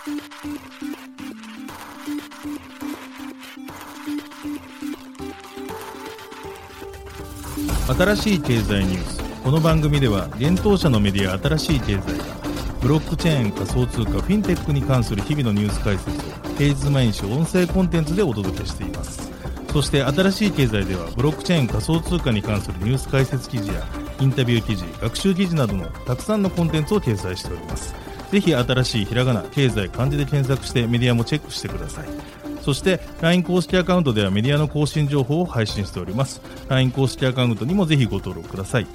新しい経済ニュース。この番組では現当社のメディア新しい経済がブロックチェーン、仮想通貨、フィンテックに関する日々のニュース解説を平日毎日音声コンテンツでお届けしています。そして新しい経済ではブロックチェーン、仮想通貨に関するニュース解説記事やインタビュー記事、学習記事などのたくさんのコンテンツを掲載しております。ぜひ新しいひらがな、経済、漢字で検索してメディアもチェックしてください。そして LINE 公式アカウントではメディアの更新情報を配信しております。 LINE 公式アカウントにもぜひご登録ください。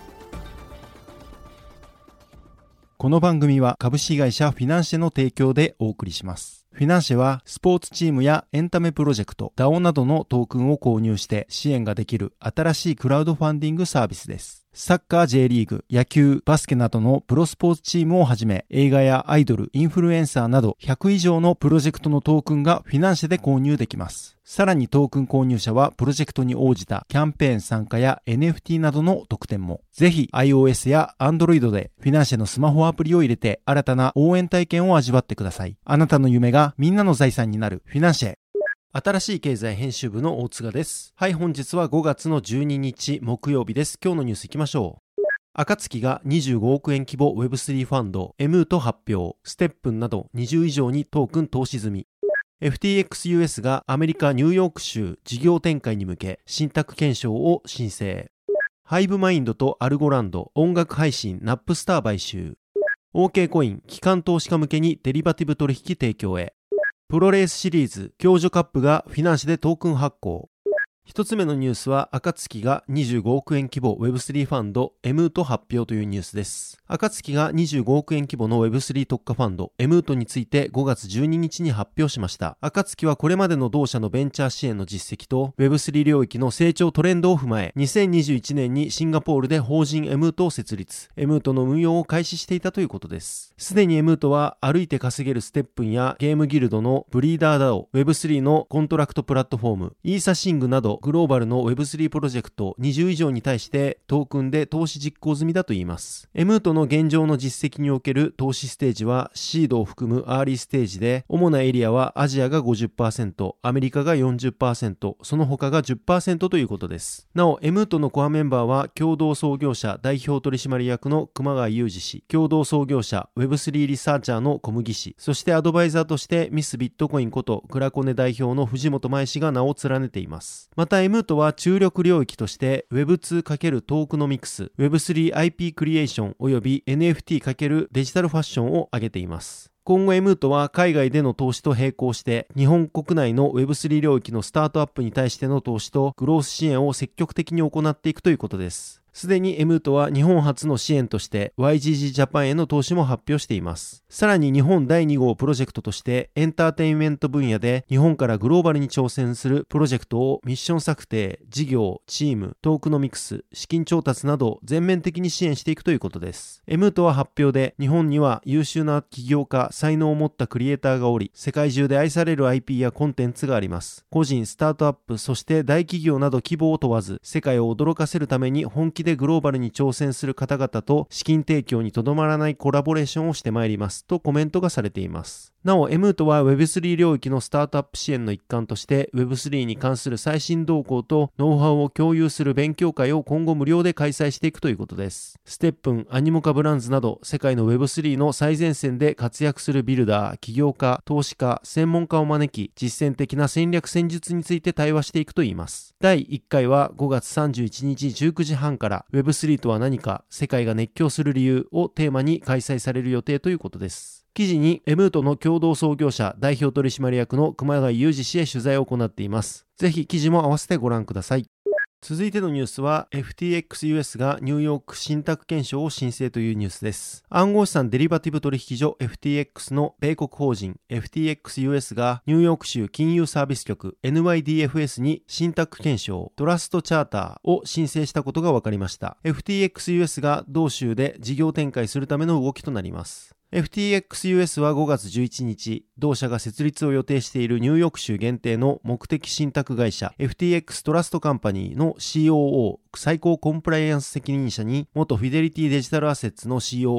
この番組は株式会社フィナンシェの提供でお送りします。フィナンシェはスポーツチームやエンタメプロジェクト、DAO などのトークンを購入して支援ができる新しいクラウドファンディングサービスです。サッカー J リーグ、野球、バスケなどのプロスポーツチームをはじめ、映画やアイドル、インフルエンサーなど100以上のプロジェクトのトークンがフィナンシェで購入できます。さらにトークン購入者はプロジェクトに応じたキャンペーン参加や NFT などの特典も。ぜひ iOS や Android でフィナンシェのスマホアプリを入れて新たな応援体験を味わってください。あなたの夢がみんなの財産になるフィナンシェ。新しい経済編集部の大塚です。はい、本日は5月の12日木曜日です。今日のニュースいきましょう。暁が25億円規模 Web3 ファンド EMUTO 発表。ステップンなど20以上にトークン投資済み。FTX US がアメリカニューヨーク州事業展開に向け信託検証を申請。ハイブマインドとアルゴランド音楽配信ナップスター買収。OK コイン機関投資家向けにデリバティブ取引提供へ。プロレースシリーズ共助カップがフィナンシェでトークン発行。一つ目のニュースは、暁が25億円規模 Web3 ファンド EMUTO 発表というニュースです。暁が25億円規模の Web3 特化ファンド EMUTO について5月12日に発表しました。暁はこれまでの同社のベンチャー支援の実績と Web3 領域の成長トレンドを踏まえ、2021年にシンガポールで法人 EMUTO を設立。EMUTO の運用を開始していたということです。すでに EMUTO は歩いて稼げるステップンやゲームギルドのブリーダー DAO、Web3 のコントラクトプラットフォーム、イーサシングなどグローバルの Web3 プロジェクト20以上に対してトークンで投資実行済みだといいます。EMUTO の現状の実績における投資ステージはシードを含むアーリーステージで、主なエリアはアジアが 50%、アメリカが 40%、その他が 10% ということです。なお、EMUTO のコアメンバーは共同創業者代表取締役の熊谷裕二氏、共同創業者 Web3 リサーチャーの小麦氏、そしてアドバイザーとしてミスビットコインことクラコネ代表の藤本舞氏が名を連ねています。また EMUTO は注力領域として Web2× トークノミクス、Web3IP クリエーションおよび NFT× デジタルファッションを挙げています。今後 EMUTO は海外での投資と並行して日本国内の Web3 領域のスタートアップに対しての投資とグロース支援を積極的に行っていくということです。すでに EMUTO は日本初の支援として YGG ジャパンへの投資も発表しています。さらに日本第2号プロジェクトとしてエンターテインメント分野で日本からグローバルに挑戦するプロジェクトをミッション策定、事業、チーム、トークノミクス、資金調達など全面的に支援していくということです。EMUTO は発表で日本には優秀な起業家、才能を持ったクリエイターがおり、世界中で愛される IP やコンテンツがあります。個人、スタートアップ、そして大企業など規模を問わず、世界を驚かせるために本気でグローバルに挑戦する方々と資金提供にとどまらないコラボレーションをしてまいりますとコメントがされています。なお EMUTO は Web3 領域のスタートアップ支援の一環として Web3 に関する最新動向とノウハウを共有する勉強会を今後無料で開催していくということです。ステップン、アニモカブランズなど世界の Web3 の最前線で活躍するビルダー、起業家、投資家、専門家を招き実践的な戦略戦術について対話していくといいます。第1回は5月31日19時半から Web3 とは何か、世界が熱狂する理由をテーマに開催される予定ということです。記事に EMUTO の共同創業者代表取締役の熊谷裕二氏へ取材を行っています。ぜひ記事も合わせてご覧ください。続いてのニュースは FTX US がニューヨーク信託検証を申請というニュースです。暗号資産デリバティブ取引所 FTX の米国法人 FTX US がニューヨーク州金融サービス局 NYDFS に信託検証トラストチャーターを申請したことが分かりました。 FTX US が同州で事業展開するための動きとなります。FTX US は5月11日、同社が設立を予定しているニューヨーク州限定の目的信託会社 FTX トラストカンパニーの COO、最高コンプライアンス責任者に元フィデリティデジタルアセッツの COO、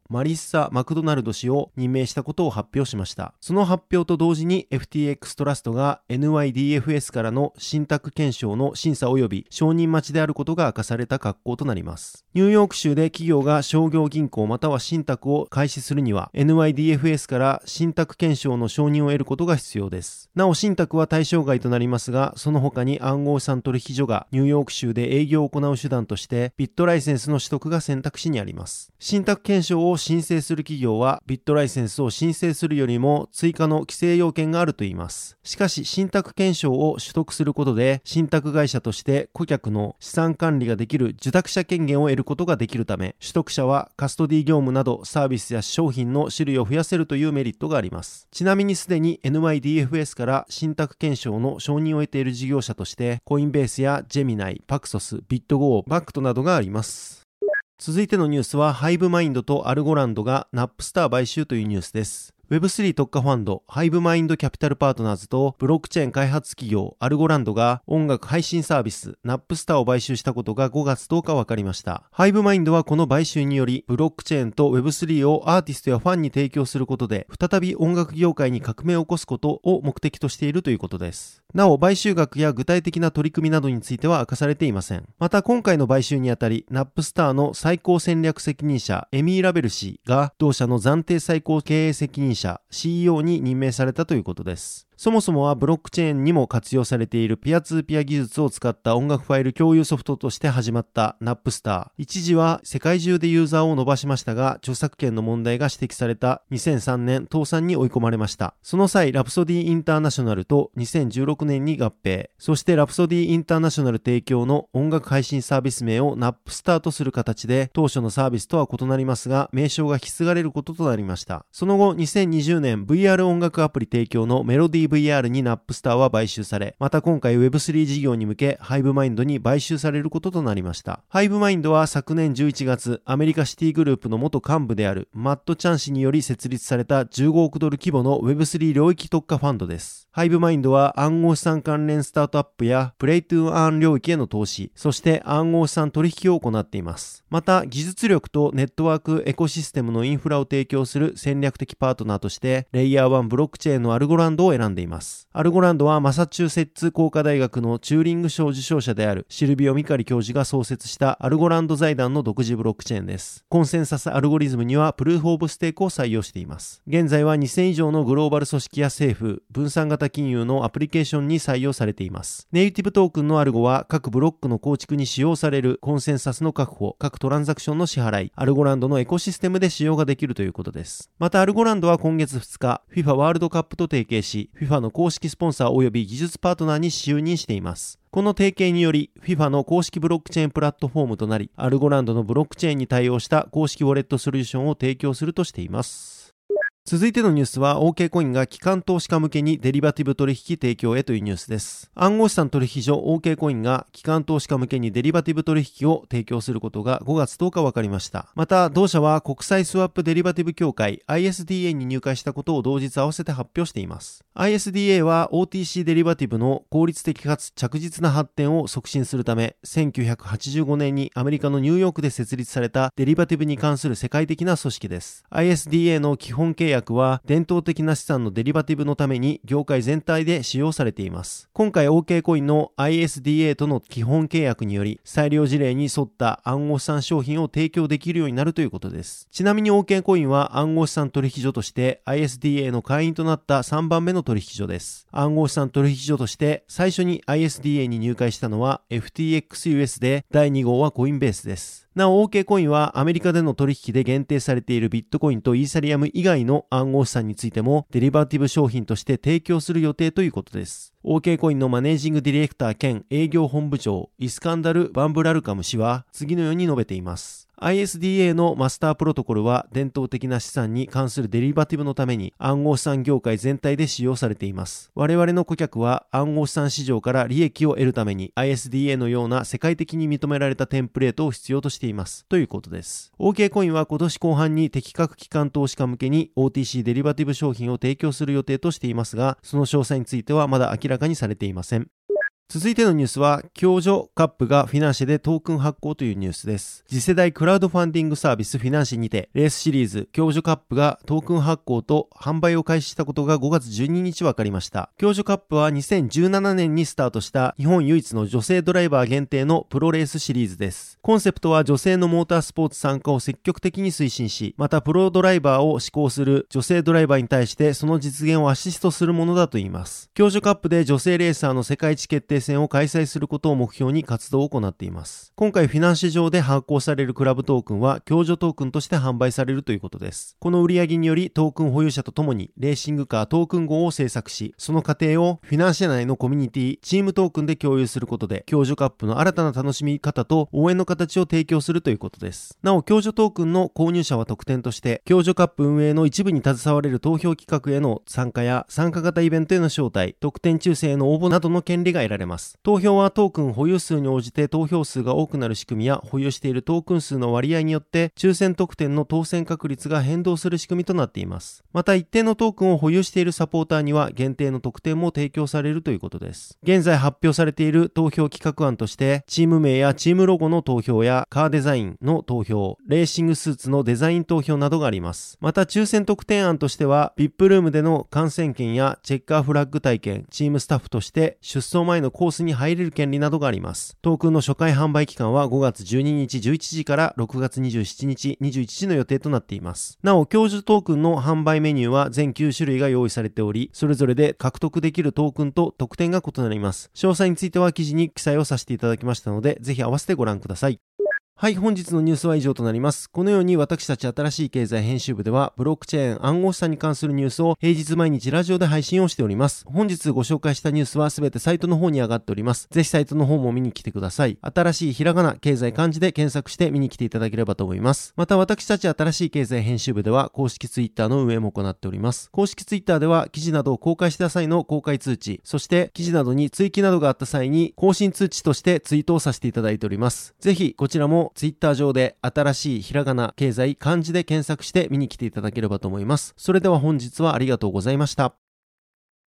マリッサ・マクドナルド氏を任命したことを発表しました。その発表と同時に FTX トラストが NYDFS からの信託検証の審査及び承認待ちであることが明かされた格好となります。ニューヨーク州で企業が商業銀行または信託を開始するには NYDFS から信託検証の承認を得ることが必要です。なお信託は対象外となりますが、その他に暗号資産取引所がニューヨーク州で営業を行う手段としてビットライセンスの取得が選択肢にあります。信託検証を申請する企業はビットライセンスを申請するよりも追加の規制要件があるといいます。しかし信託検証を取得することで信託会社として顧客の資産管理ができる受託者権限を得ることができるため、取得者はカストディ業務などサービスや商品の種類を増やせるというメリットがあります。ちなみにすでに NYDFS から信託検証の承認を得ている事業者としてコインベースやジェミナイ、パクソス、ビットゴー、バクトなどがあります。続いてのニュースはハイブマインドとアルゴランドがナップスター買収というニュースです。Web3 特化ファンドハイブマインドキャピタルパートナーズとブロックチェーン開発企業アルゴランドが音楽配信サービスナップスターを買収したことが5月10日分かりました。ハイブマインドはこの買収によりブロックチェーンと Web3 をアーティストやファンに提供することで再び音楽業界に革命を起こすことを目的としているということです。なお買収額や具体的な取り組みなどについては明かされていません。また今回の買収にあたりナップスターの最高戦略責任者エミー・ラベル氏が同社の暫定最高経営責任者 CEOに任命されたということです。そもそもはブロックチェーンにも活用されているピアツーピア技術を使った音楽ファイル共有ソフトとして始まったナップスター。一時は世界中でユーザーを伸ばしましたが、著作権の問題が指摘された2003年倒産に追い込まれました。その際、ラプソディインターナショナルと2016年に合併。そしてラプソディインターナショナル提供の音楽配信サービス名をナップスターとする形で、当初のサービスとは異なりますが、名称が引き継がれることとなりました。その後、2020年 VR 音楽アプリ提供のメロディー VR にナップスターは買収され、また今回 Web3 事業に向けハイブマインドに買収されることとなりました。ハイブマインドは昨年11月、アメリカシティグループの元幹部であるマット・チャン氏により設立された15億ドル規模の Web3 領域特化ファンドです。ハイブマインドは暗号資産関連スタートアップやプレイトゥーアーン領域への投資、そして暗号資産取引を行っています。また技術力とネットワークエコシステムのインフラを提供する戦略的パートナーとしてレイヤー1ブロックチェーンのアルゴランドを選んでいます。アルゴランドはマサチューセッツ工科大学のチューリング賞受賞者であるシルビオ・ミカリ教授が創設したアルゴランド財団の独自ブロックチェーンです。コンセンサスアルゴリズムにはプルーフ・オブ・ステークを採用しています。現在は2000以上のグローバル組織や政府、分散型金融のアプリケーションに採用されています。ネイティブトークンのアルゴは各ブロックの構築に使用されるコンセンサスの確保、各トランザクションの支払い、アルゴランドのエコシステムで使用ができるということです。またアルゴランドは今月2日、FIFA ワールドカップと提携し、FIFA の公式スポンサー及び技術パートナーに就任しています。この提携により FIFA の公式ブロックチェーンプラットフォームとなり、アルゴランドのブロックチェーンに対応した公式ウォレットソリューションを提供するとしています。続いてのニュースは OK コインが機関投資家向けにデリバティブ取引提供へというニュースです。暗号資産取引所 OK コインが機関投資家向けにデリバティブ取引を提供することが5月10日分かりました。また同社は国際スワップデリバティブ協会 ISDA に入会したことを同日合わせて発表しています。ISDA は OTC デリバティブの効率的かつ着実な発展を促進するため、1985年にアメリカのニューヨークで設立されたデリバティブに関する世界的な組織です。ISDA の基本契約は伝統的な資産のデリバティブのために業界全体で使用されています。今回 OK コインの ISDA との基本契約により裁量事例に沿った暗号資産商品を提供できるようになるということです。ちなみに OK コインは暗号資産取引所として ISDA の会員となった3番目の取引所です。暗号資産取引所として最初に ISDA に入会したのは FTX US で、第2号はコインベースです。なお OK コインはアメリカでの取引で限定されているビットコインとイーサリアム以外の暗号資産についてもデリバティブ商品として提供する予定ということです。OK コインのマネージングディレクター兼営業本部長イスカンダル・バンブラルカム氏は次のように述べています。ISDA のマスタープロトコルは伝統的な資産に関するデリバティブのために暗号資産業界全体で使用されています。我々の顧客は暗号資産市場から利益を得るために ISDA のような世界的に認められたテンプレートを必要としていますということです。OK コインは今年後半に適格機関投資家向けに OTC デリバティブ商品を提供する予定としていますが、その詳細についてはまだ明らかにされていません。 続いてのニュースは、共助カップがフィナンシェでトークン発行というニュースです。次世代クラウドファンディングサービスフィナンシェにて、レースシリーズ共助カップがトークン発行と販売を開始したことが5月12日分かりました。共助カップは2017年にスタートした日本唯一の女性ドライバー限定のプロレースシリーズです。コンセプトは女性のモータースポーツ参加を積極的に推進し、またプロドライバーを志向する女性ドライバーに対してその実現をアシストするものだといいます。共助カップで女性レーサーの世界一決定戦を開催することを目標に活動を行っています。今回フィナンシェ上で発行されるクラブトークンは共助トークンとして販売されるということです。この売上によりトークン保有者とともにレーシングカートークン号を制作し、その過程をフィナンシェ内のコミュニティ、チームトークンで共有することで共助カップの新たな楽しみ方と応援の形を提供するということです。なお共助トークンの購入者は特典として共助カップ運営の一部に携われる投票企画への参加や参加型イベントへの招待、特典抽選への応募などの権利が得られます。投票はトークン保有数に応じて投票数が多くなる仕組みや保有しているトークン数の割合によって抽選特典の当選確率が変動する仕組みとなっています。また一定のトークンを保有しているサポーターには限定の特典も提供されるということです。現在発表されている投票企画案としてチーム名やチームロゴの投票やカーデザインの投票、レーシングスーツのデザイン投票などがあります。また抽選特典案としては VIP ルームでの観戦券やチェッカーフラッグ体験、チームスタッフとして出走前のコースに入れる権利などがあります。トークンの初回販売期間は5月12日11時から6月27日21時の予定となっています。なお共助トークンの販売メニューは全9種類が用意されており、それぞれで獲得できるトークンと特典が異なります。詳細については記事に記載をさせていただきましたので、ぜひ合わせてご覧ください。はい、本日のニュースは以上となります。このように私たち新しい経済編集部ではブロックチェーン暗号資産に関するニュースを平日毎日ラジオで配信をしております。本日ご紹介したニュースはすべてサイトの方に上がっております。ぜひサイトの方も見に来てください。新しいひらがな、経済漢字で検索して見に来ていただければと思います。また私たち新しい経済編集部では公式ツイッターの運営も行っております。公式ツイッターでは記事などを公開した際の公開通知、そして記事などに追記などがあった際に更新通知としてツイートをさせていただいております。ぜひこちらもツイッター上で新しいひらがな、経済漢字で検索して見に来ていただければと思います。それでは本日はありがとうございました。